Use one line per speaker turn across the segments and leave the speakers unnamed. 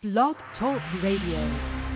Blog Talk Radio.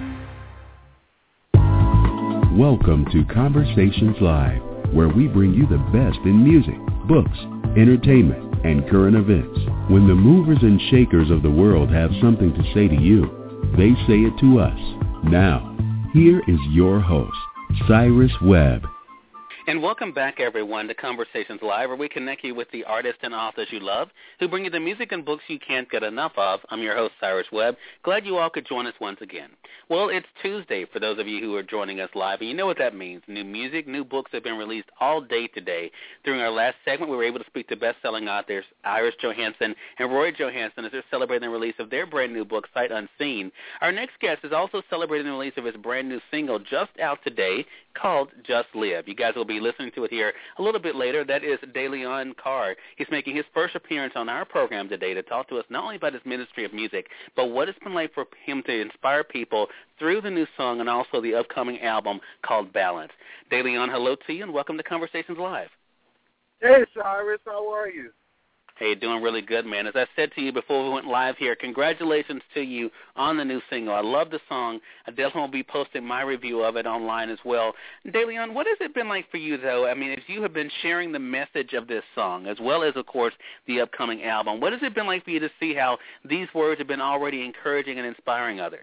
Welcome to Conversations Live, where we bring you the best in music, books, entertainment, and current events. When the movers and shakers of the world have something to say to you, they say it to us. Now, here is your host, Cyrus Webb.
And welcome back, everyone, to Conversations Live, where we connect you with the artists and authors you love, who bring you the music and books you can't get enough of. I'm your host, Cyrus Webb. Glad you all could join us once again. Well, it's Tuesday for those of you who are joining us live, and you know what that means. New music, new books have been released all day today. During our last segment, we were able to speak to best-selling authors Iris Johansen and Roy Johansen as they're celebrating the release of their brand-new book, Sight Unseen. Our next guest is also celebrating the release of his brand-new single just out today called Just Live. You guys will be listening to it here a little bit later. That is DeLeon Carr. He's making his first appearance on our program today to talk to us not only about his ministry of music, but what it's been like for him to inspire people through the new song and also the upcoming album called Balance. DeLeon, hello to you and welcome to Conversations Live.
Hey, Cyrus, how are you?
Hey, doing really good, man. As I said to you before we went live here, congratulations to you on the new single. I love the song. I definitely will be posting my review of it online as well. DeLeon, what has it been like for you, though? I mean, as you have been sharing the message of this song, as well as, of course, the upcoming album, what has it been like for you to see how these words have been already encouraging and inspiring others?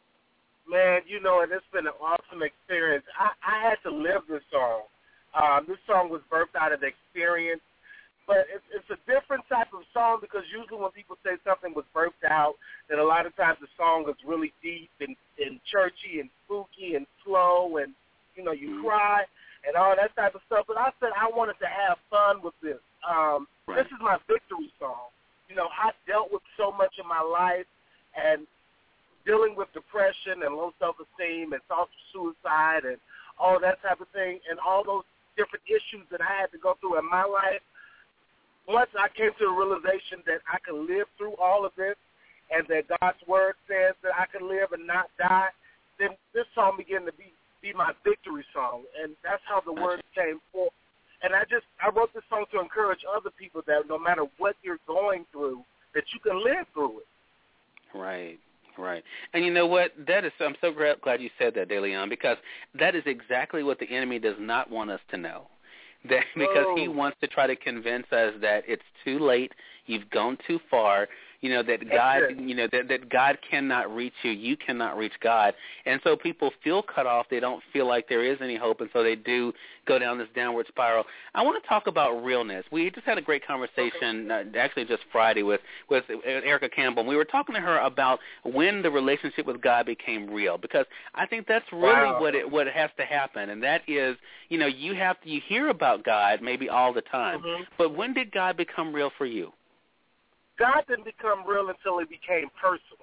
Man, you know, and it's been an awesome experience. I had to live this song. This song was birthed out of experience. But it's a different type of song because usually when people say something was birthed out, then a lot of times the song is really deep and churchy and spooky and slow and, you know, you cry and all that type of stuff. But I said I wanted to have fun with this. This is my victory song. You know, I dealt with so much in my life and dealing with depression and low self-esteem and thoughts of suicide and all that type of thing and all those different issues that I had to go through in my life. Once I came to the realization that I could live through all of this and that God's word says that I can live and not die, then this song began to be my victory song, and that's how the words came forth. And I wrote this song to encourage other people that no matter what you're going through, that you can live through it.
Right. Right. And you know what? I'm so glad you said that, DeLeon, because that is exactly what the enemy does not want us to know. Because he wants to try to convince us that it's too late, you've gone too far, you know, that God, you know, that God cannot reach you, you cannot reach God. And so people feel cut off, they don't feel like there is any hope, and so they do go down this downward spiral. I want to talk about realness. We just had a great conversation, actually just Friday, with Erica Campbell. We were talking to her about when the relationship with God became real, because I think that's really what has to happen, and that is, you know, you hear about God maybe all the time, but when did God become real for you?
God didn't become real until it became personal.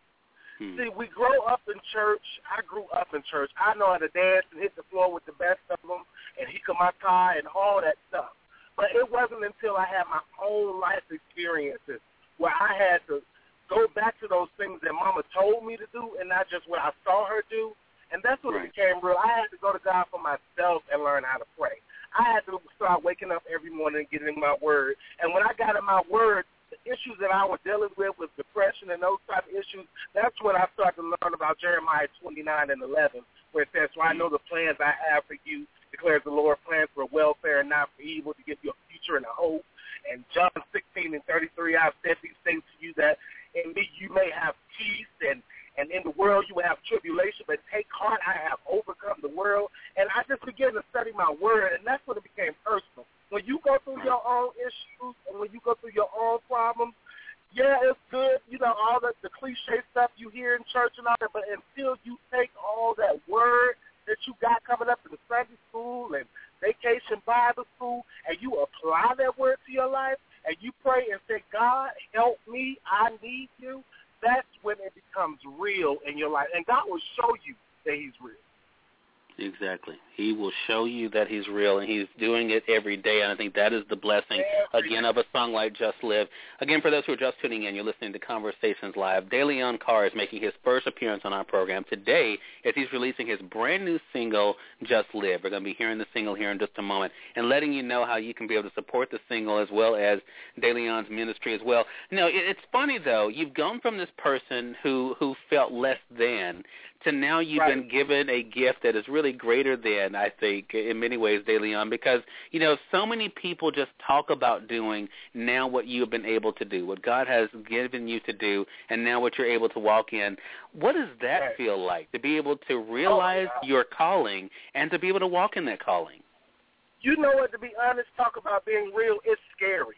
See, we grow up in church. I grew up in church. I know how to dance and hit the floor with the best of them and hikamaka and all that stuff. But it wasn't until I had my own life experiences where I had to go back to those things that Mama told me to do and not just what I saw her do. And that's when it became real. I had to go to God for myself and learn how to pray. I had to start waking up every morning and getting in my word. And when I got in my word, the issues that I was dealing with depression and those type of issues, that's when I started to learn about Jeremiah 29:11, where it says, "So I know the plans I have for you, declares the Lord, plans for welfare and not for evil, to give you a future and a hope." And John 16:33, I've said these things to you that in me you may have peace, and in the world you will have tribulation, but take heart, I have overcome the world. And I just began to study my word, and that's when it became personal. When you go through your own issues and when you go through your own problems, yeah, it's good, you know, all the cliche stuff you hear in church and all that, but until you take all that word that you got coming up in the Sunday school and vacation Bible school, and you apply that word to your life, and you pray and say, God, help me, I need you, that's when it becomes real in your life. And God will show you that he's real.
Exactly. He will show you that he's real, and he's doing it every day, and I think that is the blessing, again, of a song like Just Live. Again, for those who are just tuning in, you're listening to Conversations Live. DeLeon Carr is making his first appearance on our program today as he's releasing his brand-new single, Just Live. We're going to be hearing the single here in just a moment and letting you know how you can be able to support the single as well as DeLeon's ministry as well. Now, it's funny, though. You've gone from this person who felt less than to now you've been given a gift that is really greater than, I think, in many ways, DeLeon, because, so many people just talk about doing now what you have been able to do, what God has given you to do, and now what you're able to walk in. What does that feel like, to be able to realize your calling and to be able to walk in that calling?
You know what, to be honest, talk about being real, it's scary.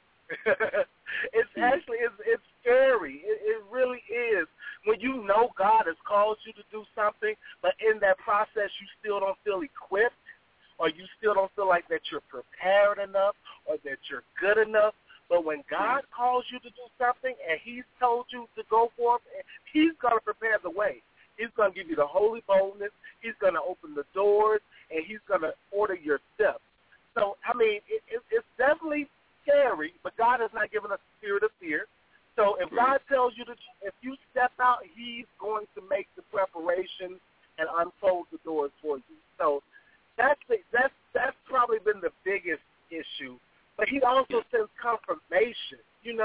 It's scary. It really is. When you know God has called you to do something, but in that process you still don't feel equipped, or you still don't feel like that you're prepared enough or that you're good enough. But when God calls you to do something and he's told you to go forth, he's going to prepare the way. He's going to give you the holy boldness. He's going to open the doors, and he's going to order your steps. So, I mean, it's definitely scary, but God has not given us a spirit of fear. So if God tells you if you step out, he's going to make the preparation and unfold the doors for you. So that's probably been the biggest issue. But he also sends confirmation.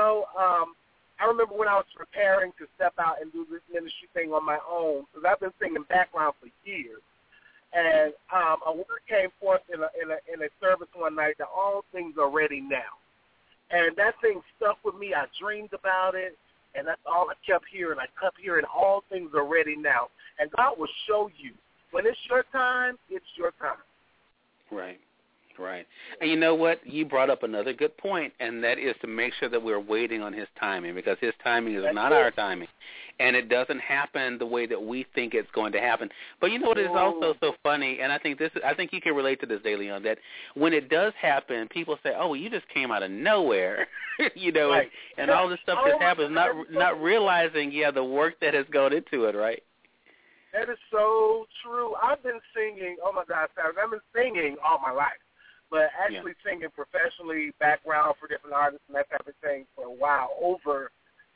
I remember when I was preparing to step out and do this ministry thing on my own, because I've been singing background for years. And a word came forth in a service one night that all things are ready now. And that thing stuck with me. I dreamed about it, and that's all I kept hearing. I kept hearing all things are ready now. And God will show you. When it's your time, it's your time.
Right. And you know what? You brought up another good point, and that is to make sure that we're waiting on his timing, because his timing is not our timing. And it doesn't happen the way that we think it's going to happen. But you know what is also so funny, and I think you can relate to this, DeLeon, that when it does happen, people say, oh, well, you just came out of nowhere, and all this stuff just happens, not realizing, the work that has gone into it, right?
That is so true. I've been singing, oh, my God, I've been singing all my life. But actually singing professionally, background for different artists and that type of thing for a while, over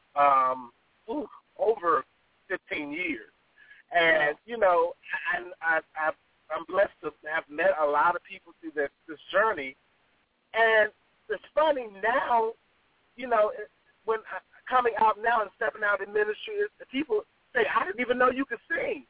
15 years. And, I'm blessed to have met a lot of people through this journey. And it's funny now, when coming out now and stepping out in ministry, people say, I didn't even know you could sing.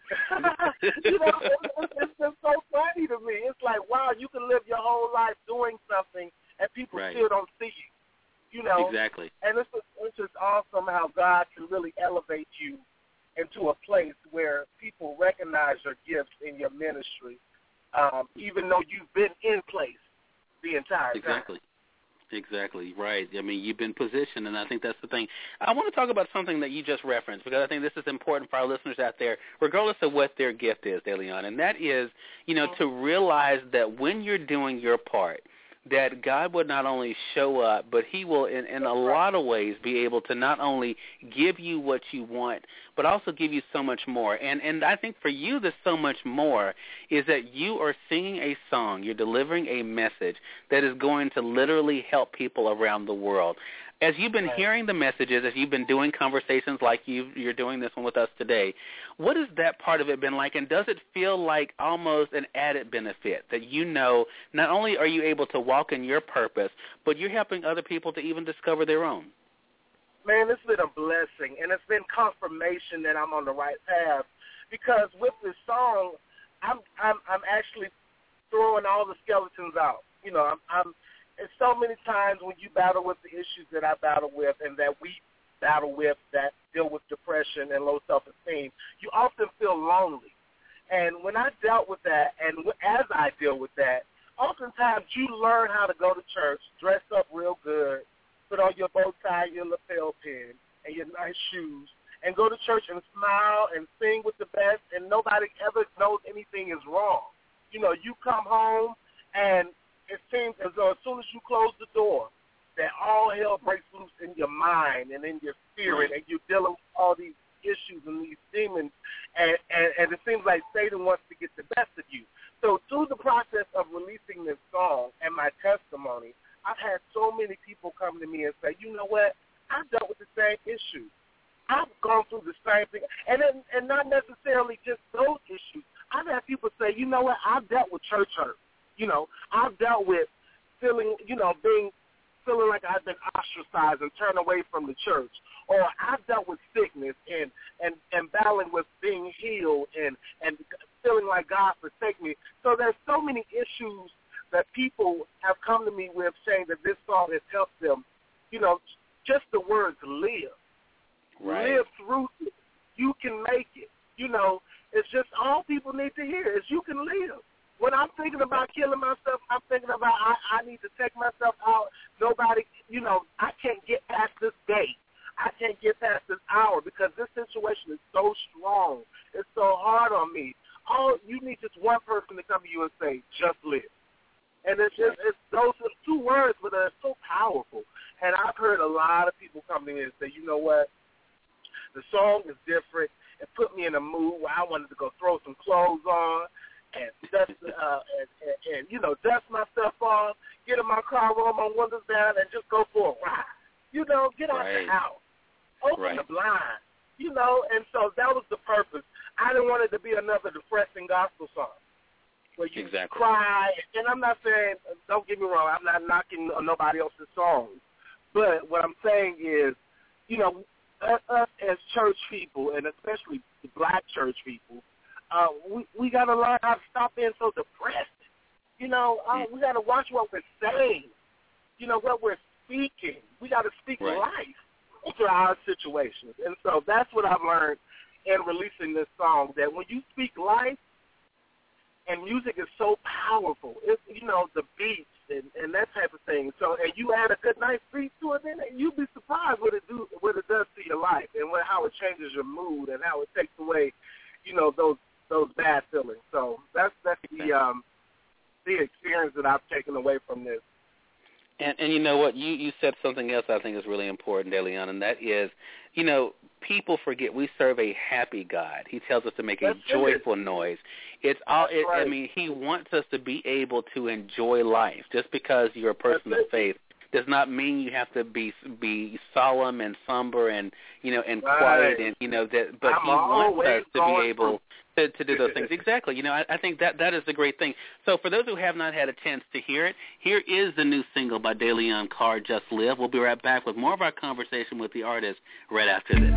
It's just so funny to me. It's like, wow, you can live your whole life doing something and people still don't see you.
Exactly.
And it's just awesome how God can really elevate you into a place where people recognize your gifts in your ministry, even though you've been in place the entire time.
Exactly, right. I mean, you've been positioned, and I think that's the thing. I want to talk about something that you just referenced, because I think this is important for our listeners out there, regardless of what their gift is, DeLeon, and that is, to realize that when you're doing your part, that God would not only show up, but he will, in a lot of ways, be able to not only give you what you want, but also give you so much more. And I think for you, the so much more is that you are singing a song, you're delivering a message that is going to literally help people around the world. As you've been hearing the messages, as you've been doing conversations like you're doing this one with us today, what has that part of it been like, and does it feel like almost an added benefit that not only are you able to walk in your purpose, but you're helping other people to even discover their own?
Man, it's been a blessing, and it's been confirmation that I'm on the right path, because with this song, I'm actually throwing all the skeletons out. And so many times when you battle with the issues that I battle with and that we battle with that deal with depression and low self-esteem, you often feel lonely. And when I dealt with that, and as I deal with that, oftentimes you learn how to go to church, dress up real good, put on your bow tie, your lapel pin, and your nice shoes, and go to church and smile and sing with the best, and nobody ever knows anything is wrong. You come home, and it seems as though as soon as you close the door, that all hell breaks loose in your mind and in your spirit, and you're dealing with all these issues and these demons, and it seems like Satan wants to get the best going through the same thing. And not necessarily just those issues. I've had people say, you know what, I've dealt with church hurt. You know, I've dealt with feeling like I've been ostracized and turned away from the church. Or I've dealt with sickness and battling with being healed and feeling like God forsake me. So there's so many issues that people have come to me with saying that this song has helped them. You know, just the words live.
Right.
Live through it. You can make it. You know, it's just all people need to hear is you can live. When I'm thinking about killing myself, I'm thinking about I need to take myself out. Nobody, you know, I can't get past this day. I can't get past this hour because this situation is so strong. It's so hard on me. You need just one person to come to you and say, just live. And it's those are two words, but they're so powerful. And I've heard a lot of people come to me and say, you know what, the song is different. It put me in a mood where I wanted to go throw some clothes on and dust, and you know, dust myself off, get in my car, roll my windows down, and just go for a ride. You know, get out the house, open the blind. You know, and so that was the purpose. I didn't want it to be another depressing gospel song where you cry. And I'm not saying, don't get me wrong, I'm not knocking nobody else's songs. But what I'm saying is, you know, us as church people, and especially the black church people, we got to learn how to stop being so depressed. You know, we got to watch what we're saying, you know, what we're speaking. We got to speak life into our situations. And so that's what I've learned in releasing this song, that when you speak life, and music is so powerful, it's, you know, the beats and that type of thing. So, and you add a good nice beat to it, then you'd be surprised what it does to your life and how it changes your mood and how it takes away, you know, those bad feelings. So that's the experience that I've taken away from this.
And you know what, you said something else I think is really important, DeLeon, and that is, you know, people forget we serve a happy God. He tells us to make a joyful noise. It's all. I mean, He wants us to be able to enjoy life. Just because you're a person of faith does not mean you have to be solemn and somber and, you know, and quiet and, you know, that. But He wants us to be able to do those things. Exactly. You know, I think that is the great thing. So for those who have not had a chance to hear it, here is the new single by DeLeon Carr, Just Live. We'll be right back with more of our conversation with the artist right after this.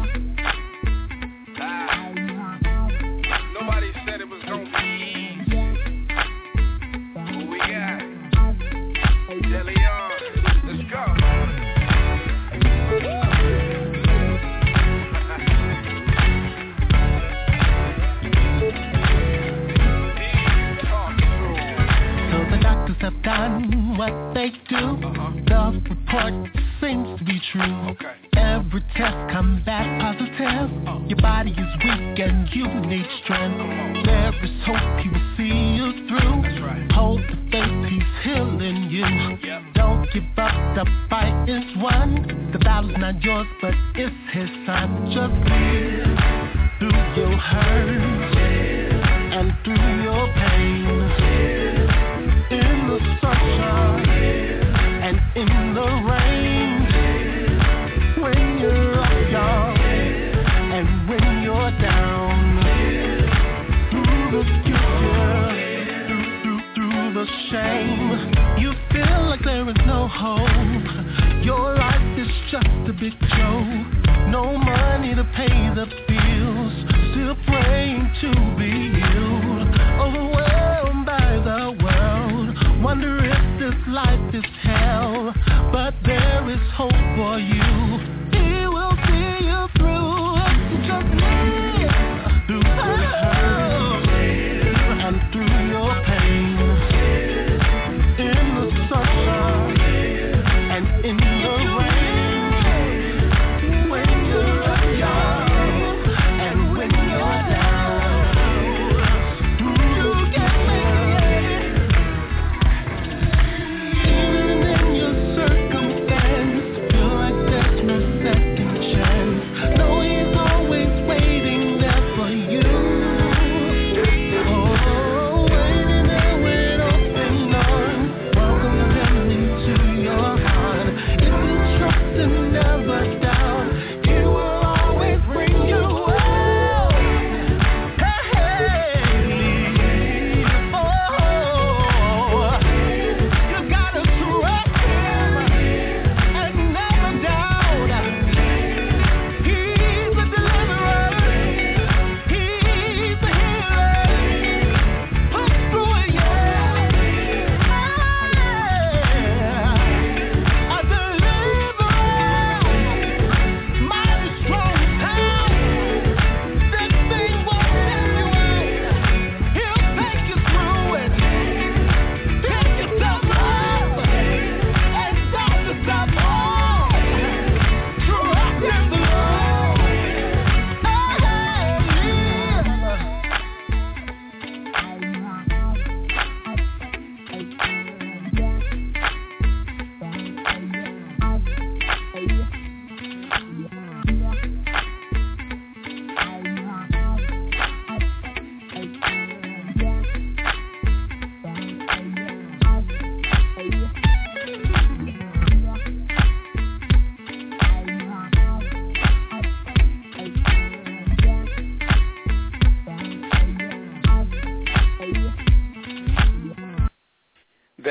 Nobody said it was going to be easy. Who we got? DeLeon. Let's go.
Have done what they do. The report seems to be true. Every test comes back positive. Your body is weak and you need strength. There is hope, He will see you through. Hold the faith, He's healing you. Don't give up, the fight is won. The battle's not yours, but it's His son. Just live through your hurt and through your pain. In the sunshine and in the rain, when you're up, y'all, and when you're down, through the future, through the shame, you feel like there is no hope. Your life is just a big joke. No money to pay the bills, still praying to be healed. Overwhelmed by the world, wonder if this life is hell, but there is hope for you. He will see you through. Just live through the hurt and through your pain. In the sunshine and in the rain. When you're young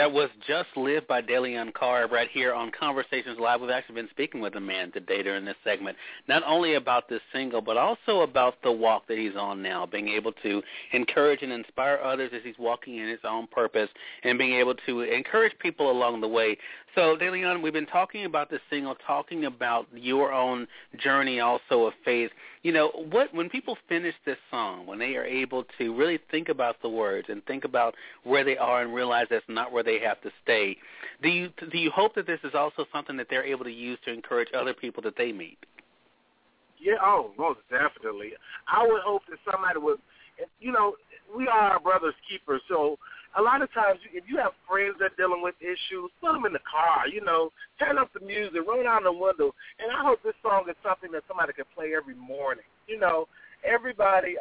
That was Just Live by DeLeon Carr right here on Conversations Live. We've actually been speaking with a man today during this segment, not only about this single, but also about the walk that he's on now, being able to encourage and inspire others as he's walking in his own purpose and being able to encourage people along the way. So, DeLeon, we've been talking about this single, talking about your own journey also of faith. You know, when people finish this song, when they are able to really think about the words and think about where they are and realize that's not where they have to stay, do you hope that this is also something that they're able to use to encourage other people that they meet?
Yeah, oh, most definitely. I would hope that somebody would, you know, we are our brother's keepers, so a lot of times if you have friends that are dealing with issues, put them in the car, you know, turn up the music, roll down the window, and I hope this song is something that somebody can play every morning. You know, everybody,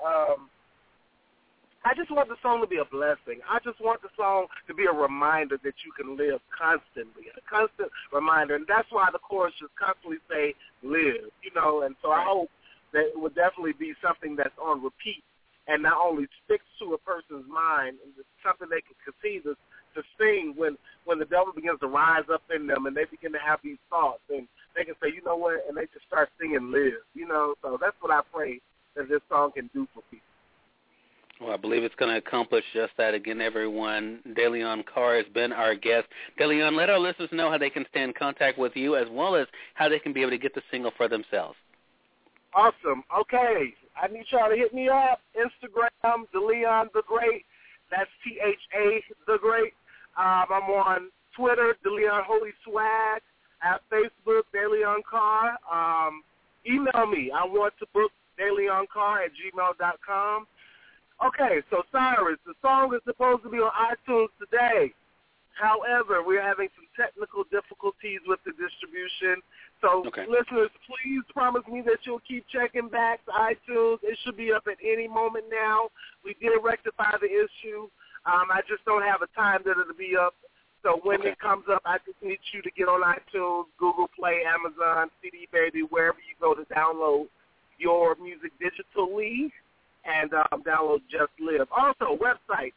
I just want the song to be a blessing. I just want the song to be a reminder that you can live constantly, a constant reminder, and that's why the chorus should constantly say, live, you know, and so I hope that it would definitely be something that's on repeat and not only sticks to a person's mind, and it's something they can continue to sing when the devil begins to rise up in them and they begin to have these thoughts, and they can say, you know what, and they just start singing live, you know. So that's what I pray that this song can do for people.
Well, I believe it's going to accomplish just that. Again, everyone, DeLeon Carr has been our guest. DeLeon, let our listeners know how they can stay in contact with you as well as how they can be able to get the single for themselves.
Awesome. Okay. I need y'all to hit me up. Instagram, DeLeon the Great. That's THA the Great. I'm on Twitter, DeLeon Holy Swag. At Facebook, DeLeon Carr. Email me. I want to book DeLeonCarr@gmail.com. Okay, so Cyrus, the song is supposed to be on iTunes today. However, we're having some technical difficulties with the distribution. So, listeners, please promise me that you'll keep checking back to iTunes. It should be up at any moment now. We did rectify the issue. I just don't have a time that it'll be up. So when it comes up, I just need you to get on iTunes, Google Play, Amazon, CD Baby, wherever you go to download your music digitally, and download Just Live. Also, website,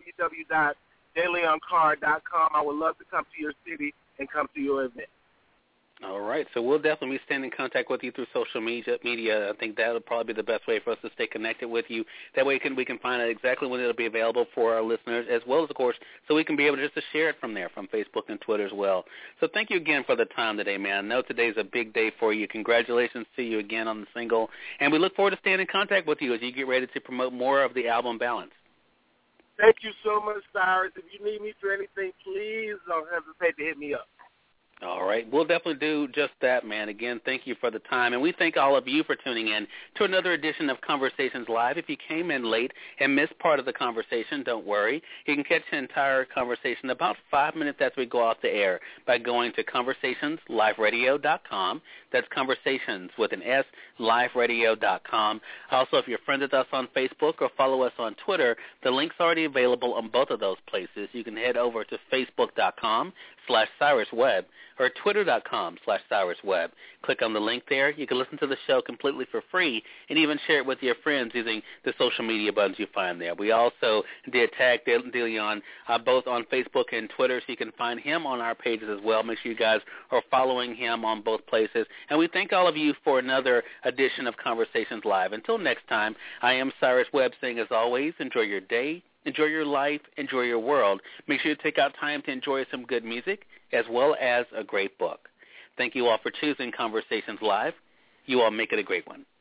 www.DeLeonCarr.com. I would love to come to your city and come to your event.
All right, so we'll definitely be staying in contact with you through social media. I think that will probably be the best way for us to stay connected with you. That way we can find out exactly when it will be available for our listeners, as well as, of course, so we can be able just to share it from there, from Facebook and Twitter as well. So thank you again for the time today, man. I know today's a big day for you. Congratulations to you again on the single, and we look forward to staying in contact with you as you get ready to promote more of the album Balance.
Thank you so much, Cyrus. If you need me for anything, please don't hesitate to hit me up.
All right. We'll definitely do just that, man. Again, thank you for the time. And we thank all of you for tuning in to another edition of Conversations Live. If you came in late and missed part of the conversation, don't worry. You can catch the entire conversation about 5 minutes as we go off the air by going to conversationsliveradio.com. That's Conversations with an S, liveradio.com. Also, if you're friends with us on Facebook or follow us on Twitter, the link's already available on both of those places. You can head over to facebook.com/CyrusWebb or twitter.com/CyrusWebb. Click on the link there. You can listen to the show completely for free and even share it with your friends using the social media buttons you find there. We also did tag DeLeon both on Facebook and Twitter, so you can find him on our pages as well. Make sure you guys are following him on both places. And we thank all of you for another edition of Conversations Live. Until next time, I am Cyrus Webb saying, as always, enjoy your day, enjoy your life, enjoy your world. Make sure you take out time to enjoy some good music as well as a great book. Thank you all for choosing Conversations Live. You all make it a great one.